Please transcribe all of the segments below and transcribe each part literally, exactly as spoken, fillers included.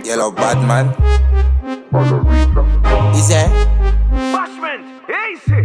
Yellow bad man. Is it? Bashment, easy.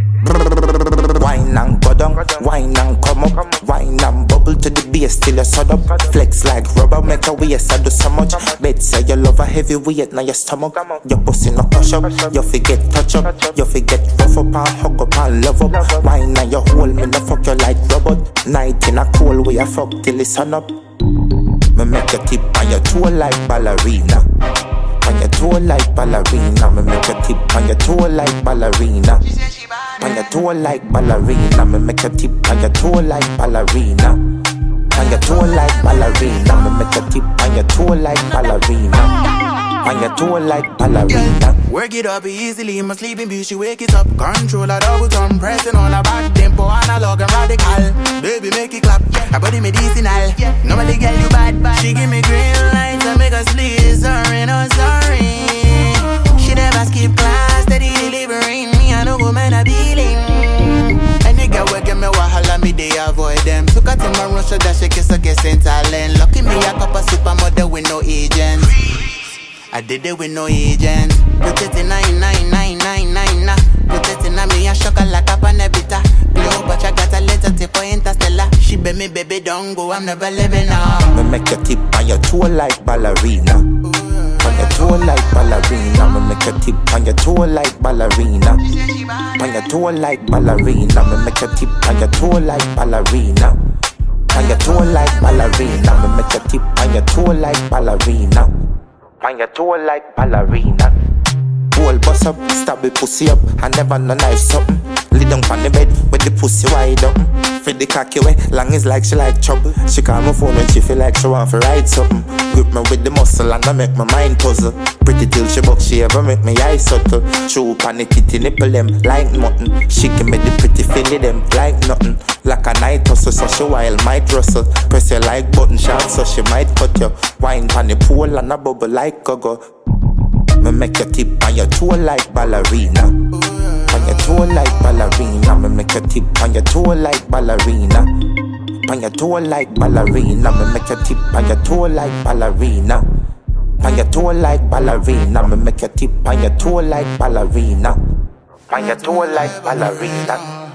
Wine and go down, wine and come up, wine and bubble to the base till you sod up. Flex like rubber, make a waist, I do so much. Bet say you love a heavy weight, now your stomach. Your pussy no crush up, you forget touch up, you forget rough up and hug up and love up. Wine and you hold me, no fuck you like robot. Night in a cold way, I fuck till the sun up. Me make your tip on your toe like ballerina. On your toe like ballerina. Me make your tip on your toe like ballerina. On your toe like ballerina. Me make your tip on your toe like ballerina. On your toe like ballerina. Me make your tip on your toe like ballerina. On your toe like ballerina. Work it up easily, my sleeping beauty, wake it up. Control a double thumb, pressing on a back tempo, analog and radical. Baby, make it clap, her body medicinal. Normally, girl, you bad, she give me green lights and make us sleep. Sorry, no sorry. She never skip class, steady delivering me. I know woman a dealing. And the girl will give me wahala, me they avoid them. So cut in my room, so that she kiss a guess in talent. Lucky me a cup of supermodel with no agents. I did it with no agent. Put it in nine nine nine nine nine nah. Put it in a me a sugar like a panabita. Blue but I got a letter tip for interstellar. She be me baby don't go, I'm never living now. Me make your tip on your toe like ballerina. On your toe like ballerina. Me make your tip on your toe like ballerina. On your toe like ballerina. Me make your tip on your toe like ballerina. On your toe like ballerina. Me make your tip on your toe like ballerina. On your toe like ballerina. Whole bust up, stab the pussy up, and never no knife something. Lay down on the bed with the pussy wide open. Fit the cocky way, long is like she like trouble. She call my phone when she feel like she want to ride something. Grip me with the muscle and I make my mind puzzle. Pretty till she buck, she ever make me eye subtle. Chew pan the titty nipple them like nothing. She give me the pretty filly them like nothing. Like a night hustle, so she wild might rustle. Press your like button shot so she might cut you. Wine pan the pool and a bubble like go-go. Me make your tip on your toe like ballerina. On your toe like ballerina. Me make your tip on your toe like ballerina. On your toe like ballerina. Me make your tip on your toe like ballerina. On your toe like ballerina. Me make your tip on your toe like ballerina. On your toe like ballerina.